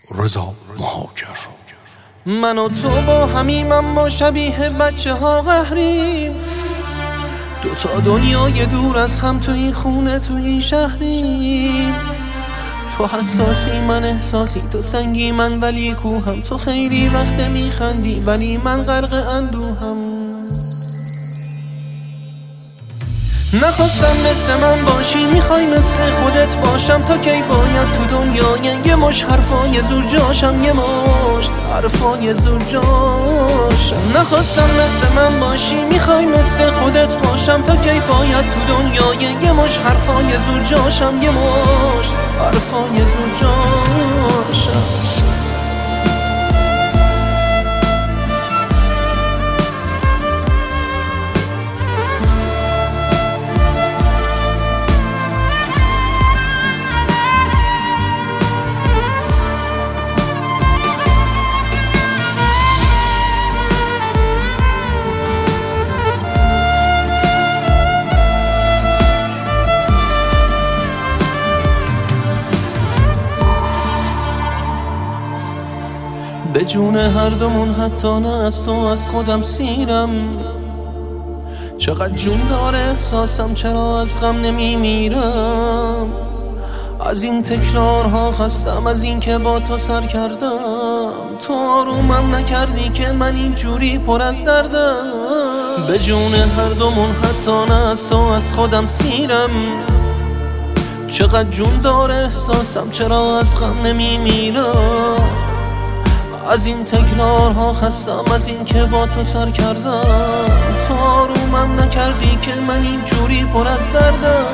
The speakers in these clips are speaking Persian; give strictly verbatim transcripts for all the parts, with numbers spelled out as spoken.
رضا مهاجر. من و تو با همیم اما شبیه بچه ها قهریم، دوتا دنیای دور از هم تو این خونه تو این شهریم. تو حساسی من احساسی، تو سنگی من ولی کوهم، تو خیلی وقت میخندی ولی من غرق اندوهم. نخواستم مثل من باشی، میخوای مثل خودت باشم. تا کی باید تو دنیای یه مش حرفای زور جاشم، یه مشت حرفای زور جاشم. نخواستم مثل من باشی، میخوای مثل خودت باشم. تا کی باید تو دنیای یه مش حرفای زور جاشم، یه مشت حرفای زور جاشم. به جون هر دومون حتی نه از تو از خودم سیرم. چقدر جون داره احساسم، چرا از غم نمیمیرم. از این تکرارها خستم، از این که با تو سر کردم. تو آرومم نکردی که من اینجوری پر از دردم. به جون هر دومون حتی نه از تو از خودم سیرم. چقدر جون داره احساسم، چرا از غم نمیمیرم. از این تکرارها خستم، از این که با تو سر کردم. تو آرومم نکردی که من اینجوری پر از دردم.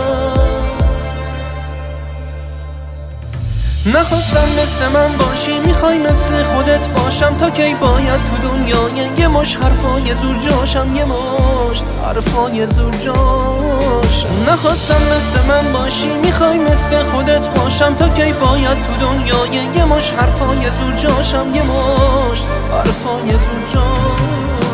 نخواستم مثل من باشی، میخوای مثل خودت باشم. تا کی باید تو دنیای یه مش حرفای زور جاشم، یه مشت حرفای زور جاشم. نخواستم مثل من باشی، میخوای مثل خودت باشم. تا کی باید تو دنیای یه مش حرفای زور جاشم، یه مشت حرفای زور جاشم.